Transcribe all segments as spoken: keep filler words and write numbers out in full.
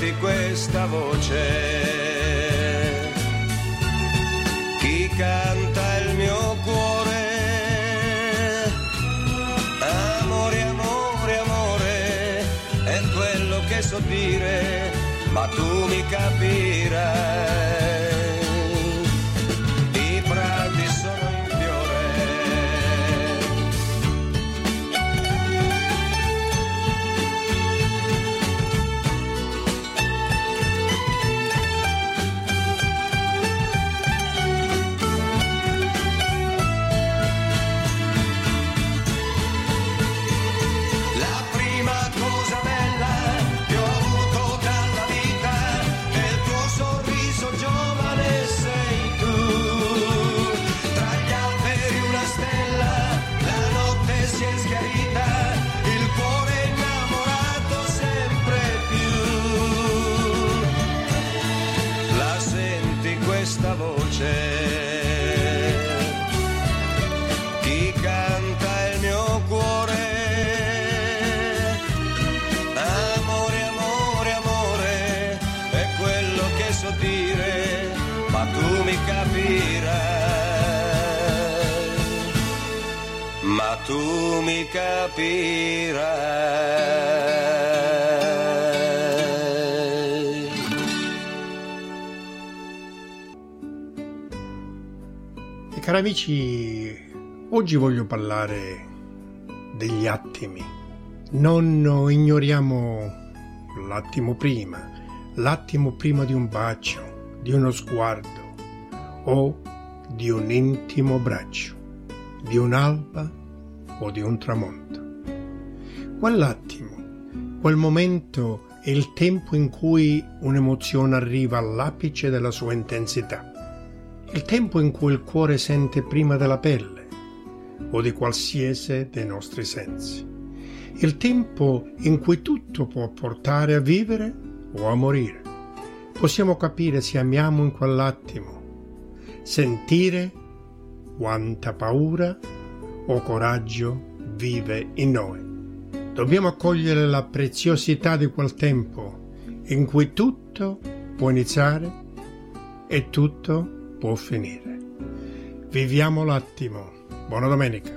senti questa voce? Chi canta il mio cuore? Amore, amore, amore, è quello che so dire, ma tu mi capirai. I prati sono in fiore. La prima cosa bella che ho avuto dalla vita è il tuo sorriso giovane, sei tu. Tra gli alberi una stella, la notte si è schiarita, il cuore innamorato sempre più. La senti questa voce? Chi canta il mio cuore? Amore, amore, amore, è quello che so dire, ma tu mi capirai, ma tu mi capirai. E cari amici, oggi voglio parlare degli attimi. Non ignoriamo l'attimo prima, l'attimo prima di un bacio, di uno sguardo o di un intimo braccio, di un'alba o di un tramonto. Quell'attimo, quel momento è il tempo in cui un'emozione arriva all'apice della sua intensità. Il tempo in cui il cuore sente prima della pelle o di qualsiasi dei nostri sensi. Il tempo in cui tutto può portare a vivere o a morire. Possiamo capire se amiamo in quell'attimo, sentire quanta paura o coraggio vive in noi. Dobbiamo accogliere la preziosità di quel tempo in cui tutto può iniziare e tutto può finire. Viviamo l'attimo. Buona domenica.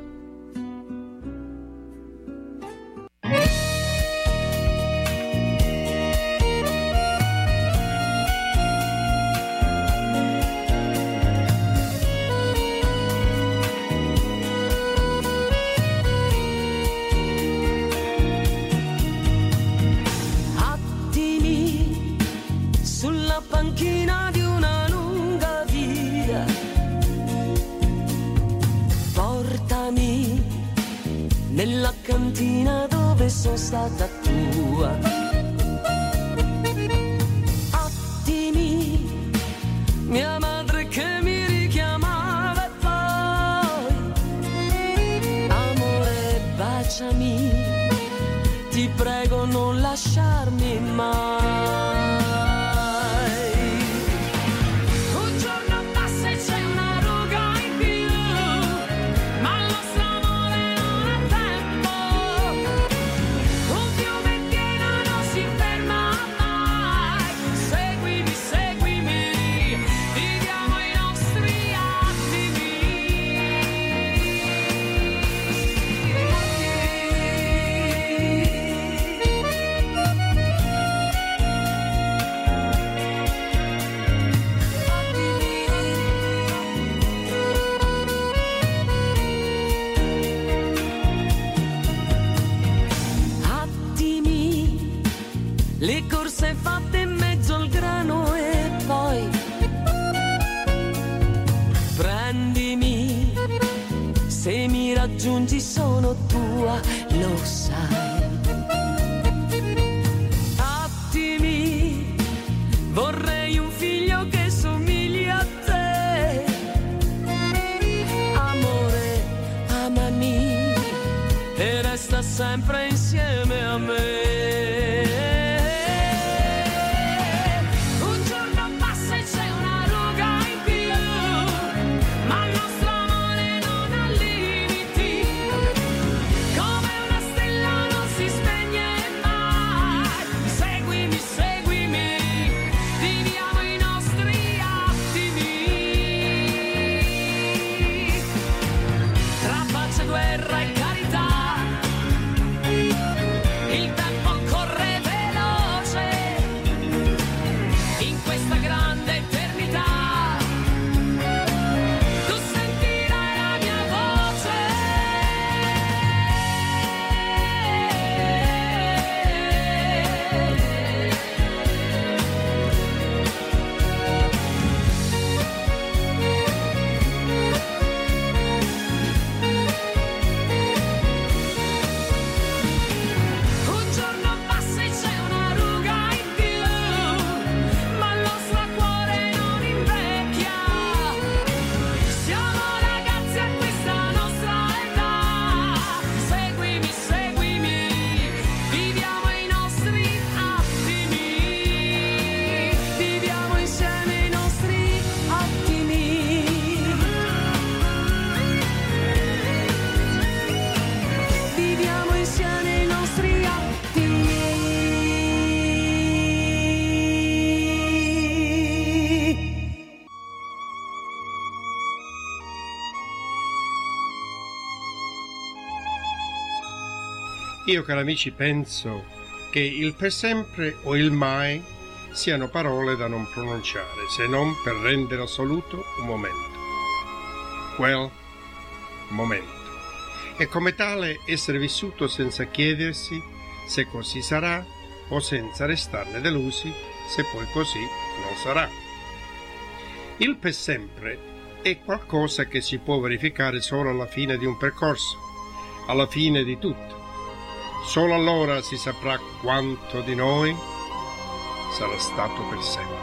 Attimi sulla panchina di una lunga via, portami nella cantina dove sono stata tua. Attimi, mia madre che mi richiamava, e poi amore, baciami, ti prego non lasciarmi mai. Un giorno passa e c'è una ruga in più, ma il nostro amore non ha tempo. Un fiume in piena non si ferma mai. Seguimi, seguimi, viviamo i nostri attimi, le corse fatte in mezzo al grano, e poi prendimi, se mi raggiungi sono tua, lo sai. Attimi, vorrei un figlio che somigli a te. Amore, amami e resta sempre insieme a me. Un giorno passa e c'è una ruga in più, ma il nostro amore non ha limiti. Come una stella non Io, cari amici, penso che il per sempre o il mai siano parole da non pronunciare, se non per rendere assoluto un momento. Quel momento. E come tale essere vissuto senza chiedersi se così sarà o senza restarne delusi se poi così non sarà. Il per sempre è qualcosa che si può verificare solo alla fine di un percorso, alla fine di tutto. Solo allora si saprà quanto di noi sarà stato per sempre.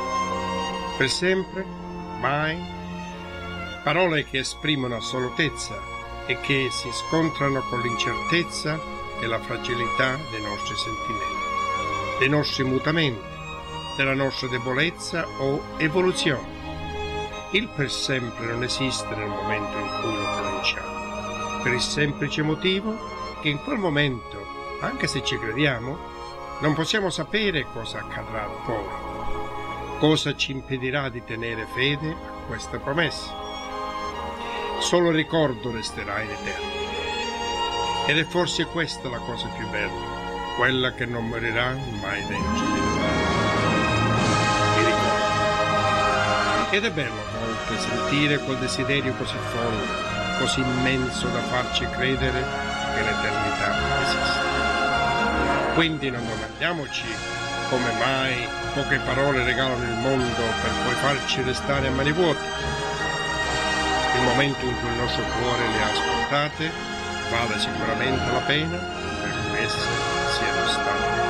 Per sempre, mai, parole che esprimono assolutezza e che si scontrano con l'incertezza e la fragilità dei nostri sentimenti, dei nostri mutamenti, della nostra debolezza o evoluzione. Il per sempre non esiste nel momento in cui lo pronunciamo, per il semplice motivo che in quel momento, anche se ci crediamo, non possiamo sapere cosa accadrà poi, cosa ci impedirà di tenere fede a questa promessa. Solo il ricordo resterà in eterno. Ed è forse questa la cosa più bella, quella che non morirà mai dentro di noi. I ricordi. Ed è bello a volte sentire quel desiderio così folle, così immenso da farci credere che l'eternità esiste. Quindi non domandiamoci come mai poche parole regalano il mondo per poi farci restare a mani vuote. Il momento in cui il nostro cuore le ha ascoltate vale sicuramente la pena per cui esse siano state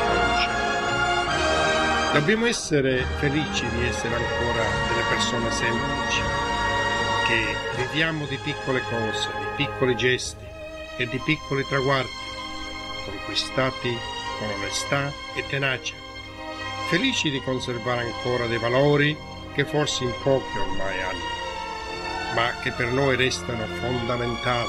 pronunciate. Dobbiamo essere felici di essere ancora delle persone semplici, che viviamo di piccole cose, di piccoli gesti e di piccoli traguardi, conquistati con onestà e tenacia, felici di conservare ancora dei valori che forse in pochi ormai hanno, ma che per noi restano fondamentali.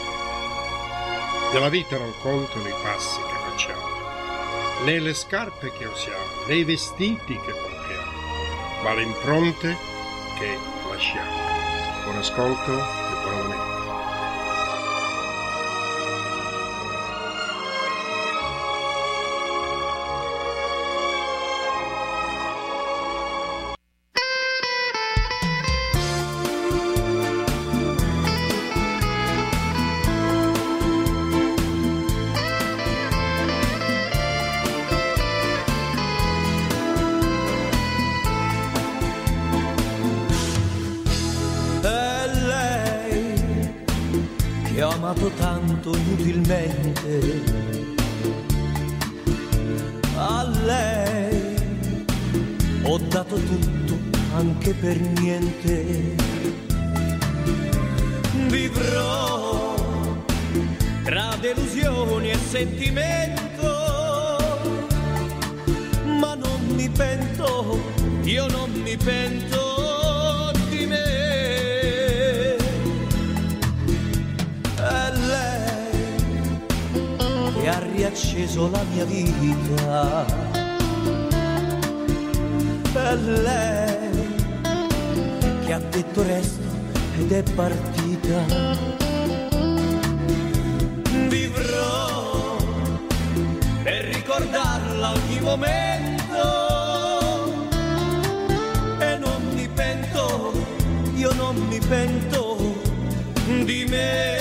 Nella vita non contano i passi che facciamo, né le scarpe che usiamo, né i vestiti che compriamo, ma le impronte che lasciamo. Buon ascolto e buon momento. Tanto inutilmente a lei ho dato tutto anche per niente. Vivrò tra delusioni e sentimento, ma non mi pento, io non mi pento di me. Ha riacceso la mia vita, per lei che ha detto resto ed è partita. Vivrò per ricordarla ogni momento e non mi pento, io non mi pento di me.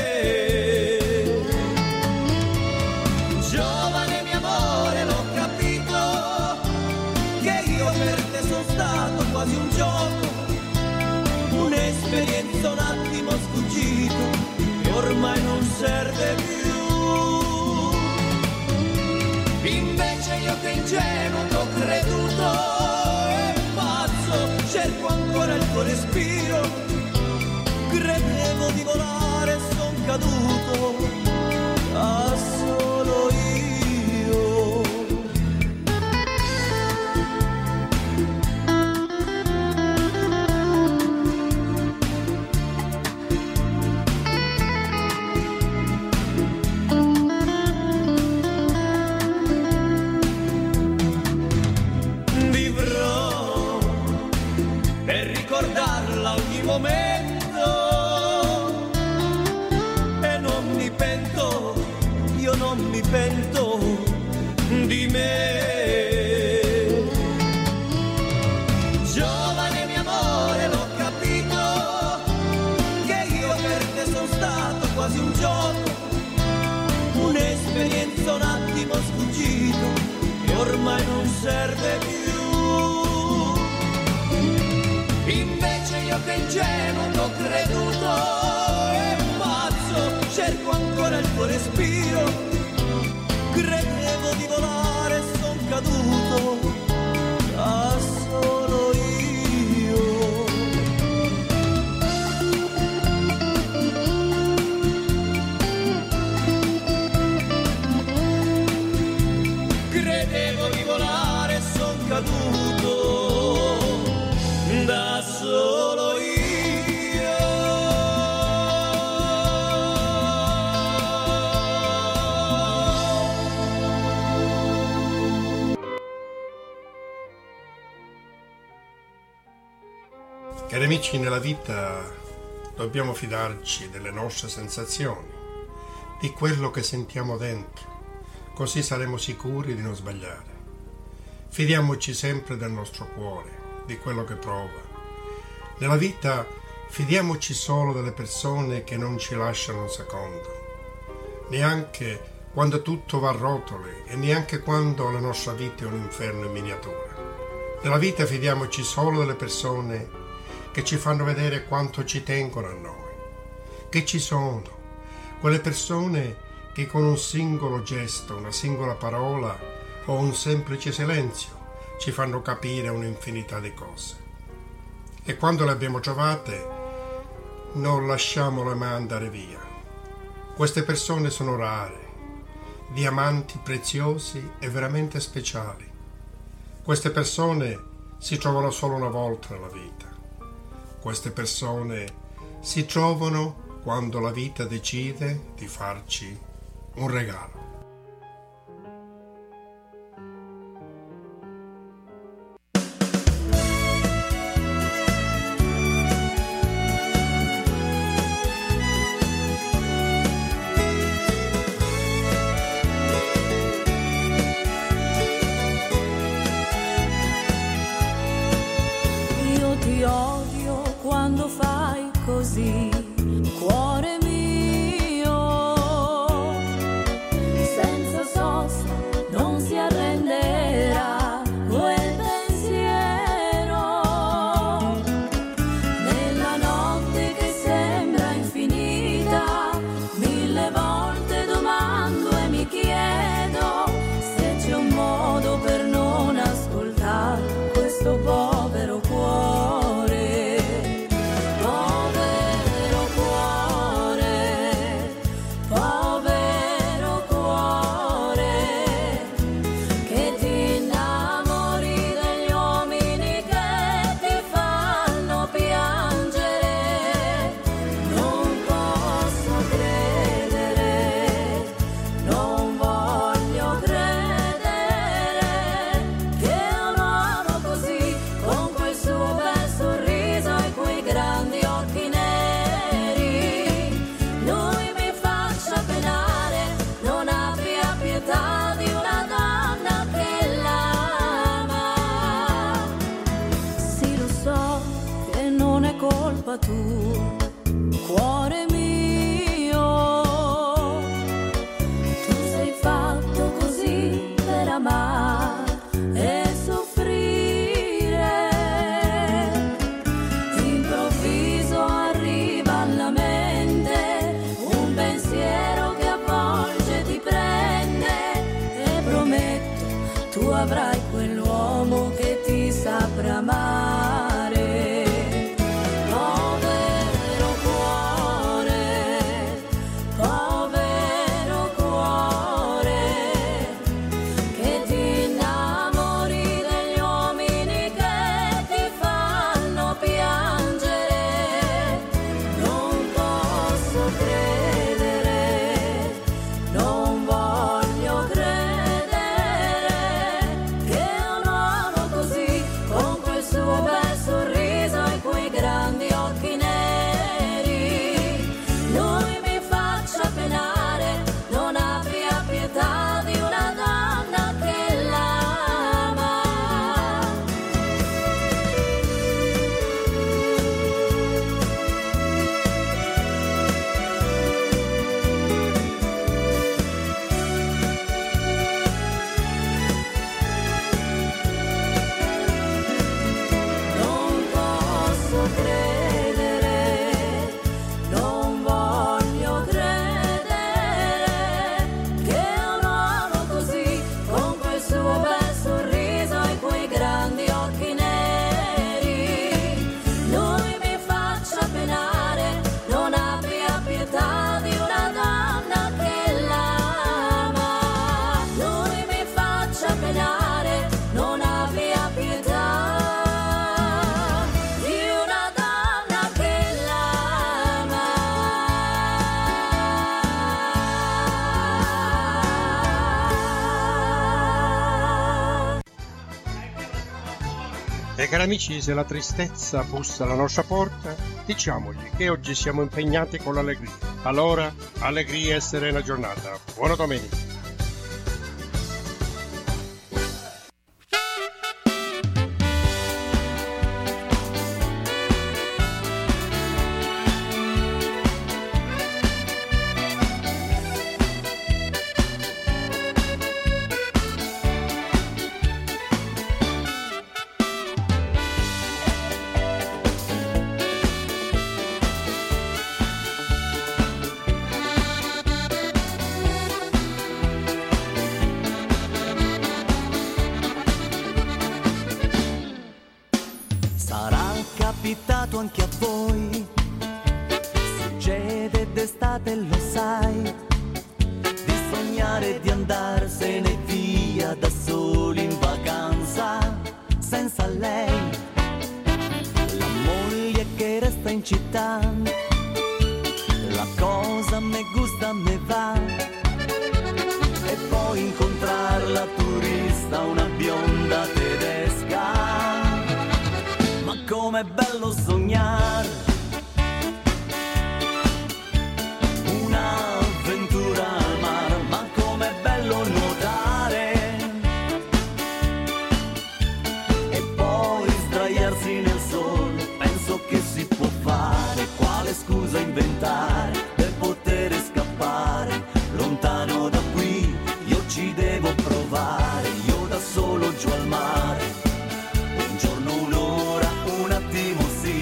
Quasi un gioco, un'esperienza un attimo sfuggito che ormai non serve più. Invece io che ingenuo t'ho creduto e pazzo, cerco ancora il tuo respiro. Credevo di volare, son caduto da solo io. Momento e non mi pento, io non ormai non serve più. Invece io che ingenuo t'ho creduto e pazzo, cerco ancora il tuo respiro. Credevo di volare, son caduto da solo io. Credevo di volare, son caduto da solo io. Cari amici, nella vita dobbiamo fidarci delle nostre sensazioni, di quello che sentiamo dentro, così saremo sicuri di non sbagliare. Fidiamoci sempre del nostro cuore, di quello che prova. Nella vita fidiamoci solo delle persone che non ci lasciano un secondo, neanche quando tutto va a rotoli e neanche quando la nostra vita è un inferno in miniatura. Nella vita fidiamoci solo delle persone che ci fanno vedere quanto ci tengono a noi, che ci sono, quelle persone che con un singolo gesto, una singola parola o un semplice silenzio ci fanno capire un'infinità di cose. E quando le abbiamo trovate, non lasciamole mai andare via. Queste persone sono rare, diamanti preziosi e veramente speciali. Queste persone si trovano solo una volta nella vita. Queste persone si trovano quando la vita decide di farci un regalo. Io ti odio quando fai così, cuore mio, senza sosta non si arrenderà quel pensiero, nella notte che sembra infinita, mille volte domando e mi chiedo se c'è un modo per non ascoltare questo povero cuore, povero cuore, povero cuore, che ti innamori degli uomini che ti fanno piangere. Non posso credere, non voglio credere che un uomo così, con quel suo bel sorriso e quei grandi occhi neri, lui mi faccia penare, non abbia pietà di una donna che l'ama. Sì, lo so che non è colpa tua, cuore mio, tu sei fatto così per amare e soffrire. Improvviso arriva alla mente un pensiero che avvolge, ti prende e prometto tu avrai quell'uomo che ti saprà amare. Povero cuore, povero cuore, che ti innamori degli uomini che ti fanno piangere. Non posso credere, non voglio credere che un uomo così, con quel suo E cari amici, se la tristezza bussa alla nostra porta, diciamogli che oggi siamo impegnati con l'allegria. Allora, allegria e serena giornata. Buona domenica. Sarà capitato anche a voi, succede d'estate, lo sai, di sognare di andarsene via da soli in vacanza, senza lei, la moglie che resta in città, la cosa me gusta, me va, e poi incontrarla turista, una bionda tedesca. Com'è bello sognare un'avventura al mare, ma com'è bello nuotare e poi sdraiarsi nel sole. Penso che si può fare, quale scusa inventare per poter scappare lontano da qui. Io ci devo provare, io da solo giù al mare. Un giorno, un'ora, un attimo sì.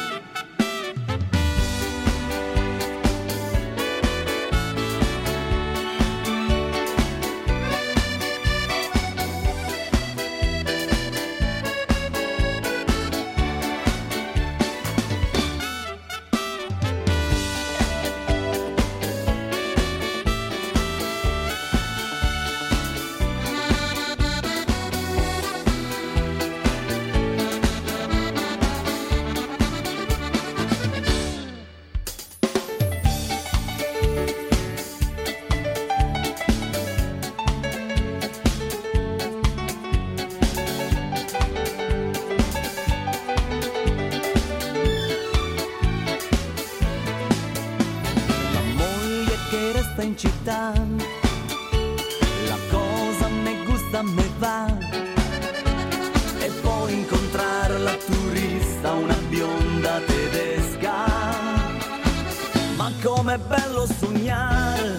In città, la cosa me gusta, me va, e poi incontrare la turista, una bionda tedesca. Ma com'è bello sognare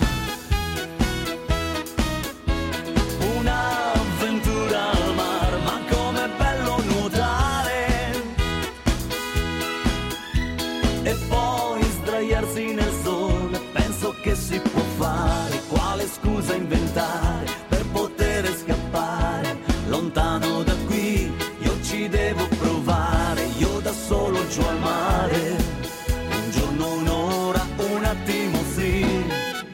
un'avventura al mare, ma com'è bello nuotare e poi sdraiarsi nel sole. Penso che si può fare, quale scusa inventare per poter scappare lontano da qui. Io ci devo provare, io da solo giù al mare. Un giorno, un'ora, un attimo sì.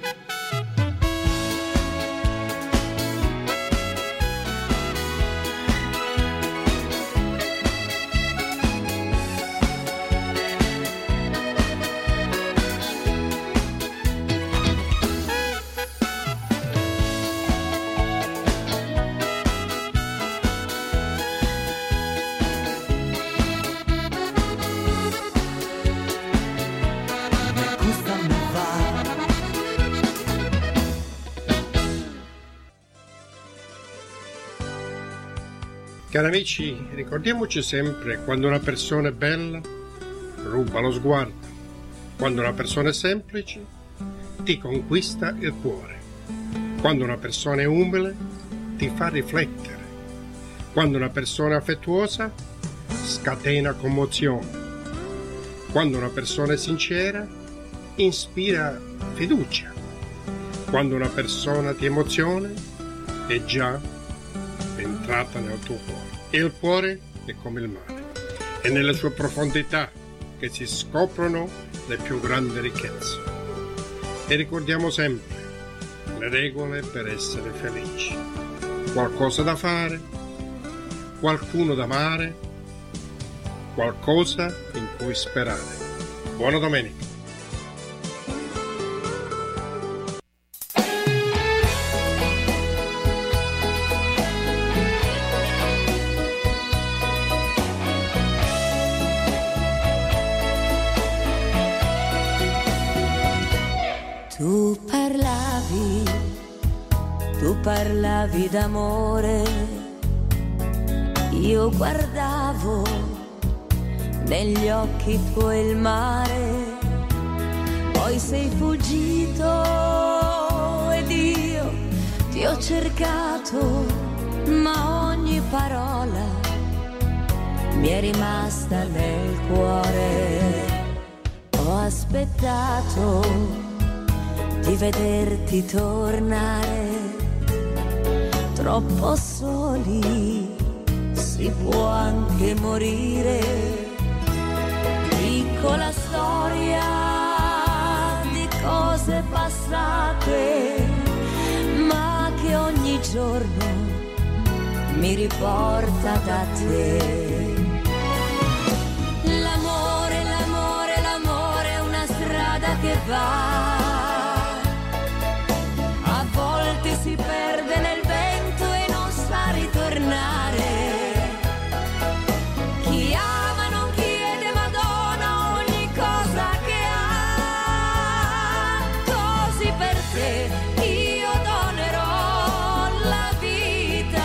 Cari amici, ricordiamoci sempre, quando una persona è bella, ruba lo sguardo. Quando una persona è semplice, ti conquista il cuore. Quando una persona è umile, ti fa riflettere. Quando una persona è affettuosa, scatena commozione. Quando una persona è sincera, ispira fiducia. Quando una persona ti emoziona, è già entrata nel tuo cuore. E il cuore è come il mare, è nelle sue profondità che si scoprono le più grandi ricchezze. E ricordiamo sempre le regole per essere felici: qualcosa da fare, qualcuno da amare, qualcosa in cui sperare. Buona domenica. parlavi d'amore, io guardavo negli occhi tuoi il mare, poi sei fuggito ed io ti ho cercato, ma ogni parola mi è rimasta nel cuore. Ho aspettato di vederti tornare, troppo soli si può anche morire. Piccola storia di cose passate, ma che ogni giorno mi riporta da te. L'amore, l'amore, l'amore è una strada che va, a volte si perde nel vento e non sa ritornare. Chi ama non chiede, ma dona ogni cosa che ha, così per te io donerò la vita.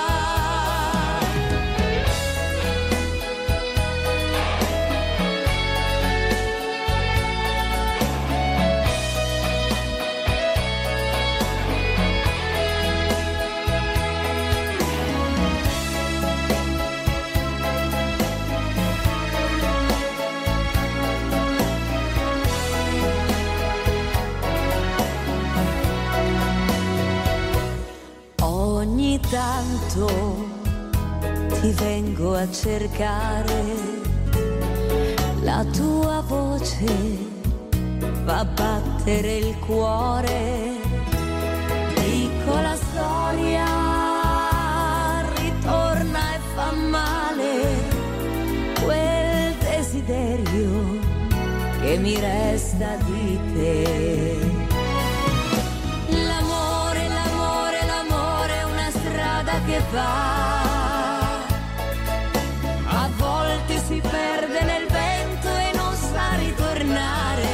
Ogni tanto ti vengo a cercare, la tua voce fa battere il cuore. Piccola storia ritorna e fa male, quel desiderio che mi resta di te. L'amore, l'amore, l'amore è una strada che va, a volte si perde nel vento e non sa ritornare.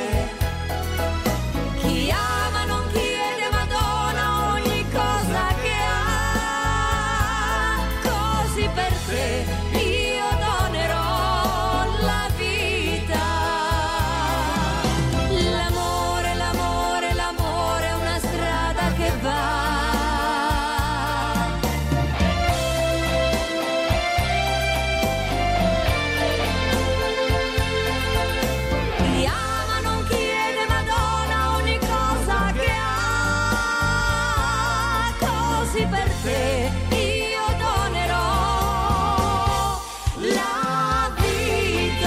Chi ama non chiede, ma dona ogni cosa che ha, così per te io donerò la vita. L'amore, l'amore, l'amore è una strada che va. Chi ama non chiede, ma dona ogni cosa che ha, così per te io donerò la vita.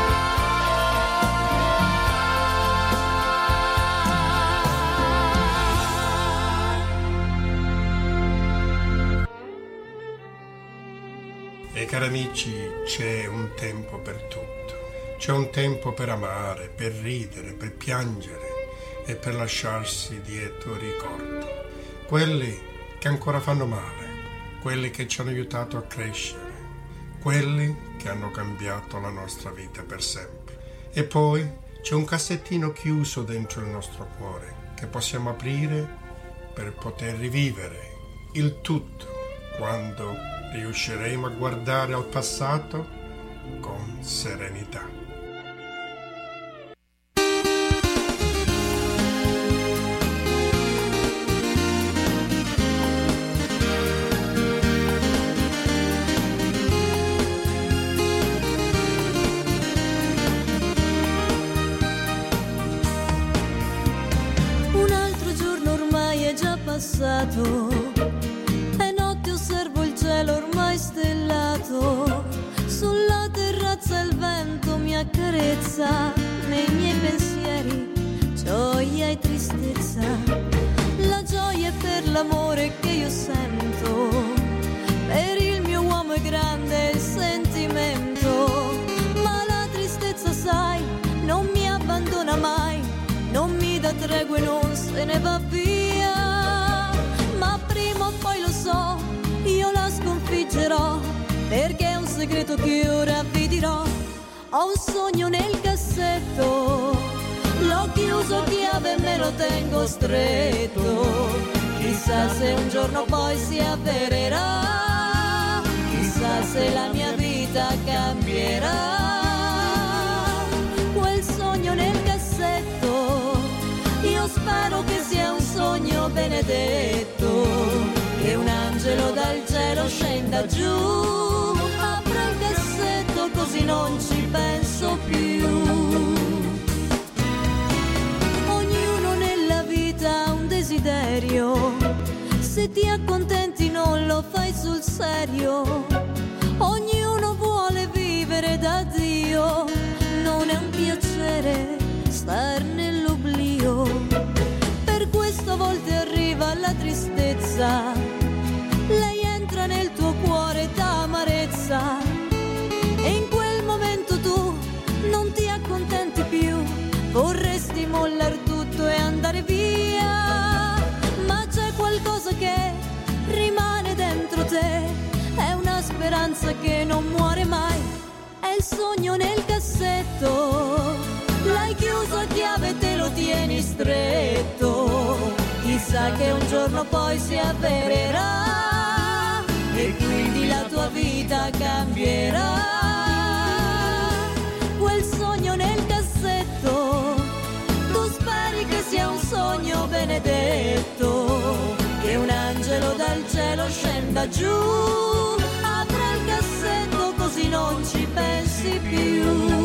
E cari amici, c'è un tempo per tutto. C'è un tempo per amare, per ridere, per piangere e per lasciarsi dietro ricordi. Quelli che ancora fanno male, quelli che ci hanno aiutato a crescere, quelli che hanno cambiato la nostra vita per sempre. E poi c'è un cassettino chiuso dentro il nostro cuore che possiamo aprire per poter rivivere il tutto quando riusciremo a guardare al passato con serenità. Un altro giorno ormai è già passato e notte osservo il cielo ormai stellato. Sulla terrazza il vento mi accarezza, nei miei pensieri gioia e tristezza. La gioia è per l'amore che io sento, per il mio uomo è grande il sentimento. Ma la tristezza, sai, non mi abbandona mai, non mi dà tregua e non se ne va via. Ma prima o poi lo so, io la sconfiggerò, perché è un segreto che ora vi dirò. Ho un sogno nel cassetto, l'ho chiuso a chiave e me lo tengo stretto. Chissà se un giorno poi si avvererà, chissà se la mia vita cambierà. Quel sogno nel cassetto, io spero che sia un sogno benedetto, che un angelo dal cielo scenda giù, apra il cassetto così non ci penso più. Ognuno nella vita ha un desiderio, se ti accontenti non lo fai sul serio. Ognuno vuole vivere da Dio, non è un piacere star nell'oblio. Per questo a volte arriva la tristezza, lei entra nel tuo cuore d'amarezza, e in quel momento tu non ti accontenti più, vorresti mollar tutto e andare via. Ma c'è qualcosa che rimane dentro te, è una speranza che non muore mai, è il sogno nel cassetto, l'hai chiuso a chiave, te lo tieni stretto, chissà che un giorno poi si avvererà e quindi la tua vita cambierà. Quel sogno nel cassetto, tu speri che sia un sogno benedetto, che un angelo dal cielo scenda giù, apra il cassetto così non ci pensi più.